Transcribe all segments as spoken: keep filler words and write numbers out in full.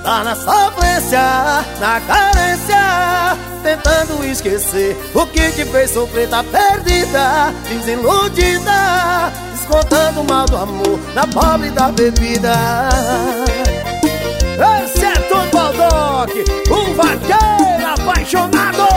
tá na sofrência, na carência, tentando esquecer o que te fez sofrer. Tá perdida, desiludida, descontando o mal do amor na pobre da bebida. Esse é Tony Baldock, um vaqueiro apaixonado.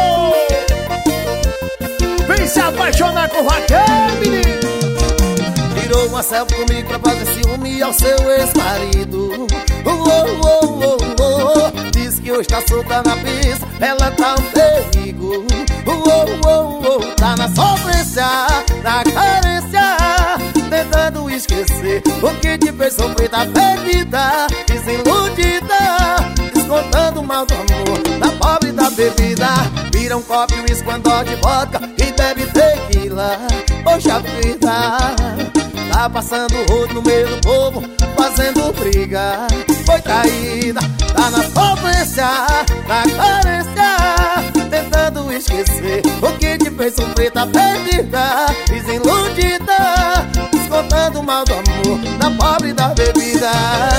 Vem se apaixonar com o vaqueiro, menino. Tirou uma selfie comigo pra fazer ciúme ao seu ex-marido. Oh, oh, oh, oh, oh. Diz que hoje tá solta na pista, ela tá um perigo. Oh, oh, oh, oh. Tá na sofrência, na carência, tentando esquecer o que te fez sofrer. Tá perdida, desiludida, descontando o mal do amor na pobre da bebida. Vira um copo e um esquandó de vodka e bebe tequila. Poxa vida, tá passando o rodo no meio do povo, fazendo briga. Foi traída, tá na sofrência, na carência, tentando esquecer o que te fez sofrer. Tá perdida, desiludida, descontando o mal do amor na pobre da bebida.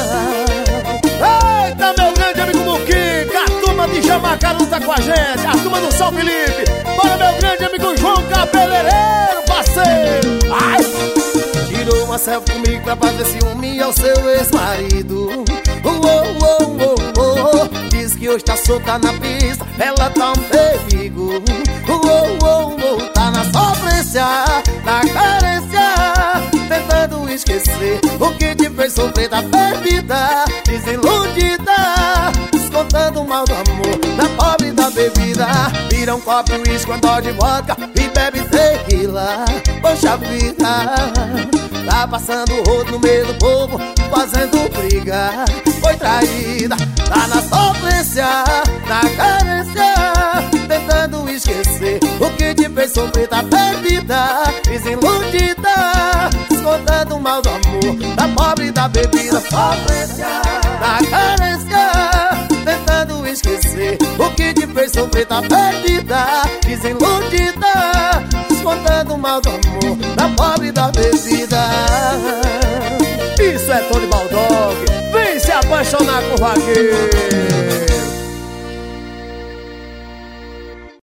Eita, meu grande amigo Muquica, a turma de Jamacaru tá com a gente, a turma do São Felipe. Bora, meu grande amigo João Cabeleireiro, parceiro. Ai! Tirou uma selfie comigo pra fazer ciúme ao seu ex-marido. Oh, oh, oh, oh, oh. Diz que hoje tá solta na pista, ela tá um perigo. Oh, oh, oh, oh. Tá na sofrência, na carência, tentando esquecer o que te fez sofrer. Tá perdida, desiludida, descontando o mal do amor na pobre da bebida. Vira um copo e um esquandó de vodka e bebe tequila. Poxa vida, tá passando o rodo no meio do povo, fazendo briga. Foi traída, tá na sofrência, na carência, tentando esquecer o que te fez sofrer. Tá perdida, desiludida, descontando o mal do amor da pobre da bebida. Sofrência, na carência, tentando esquecer o que te fez sofrer. Tá perdida, desiludida, descontando o mal do amor da pobre da bebida. Isso é Tony Baldock, vem se apaixonar com o vaqueiro.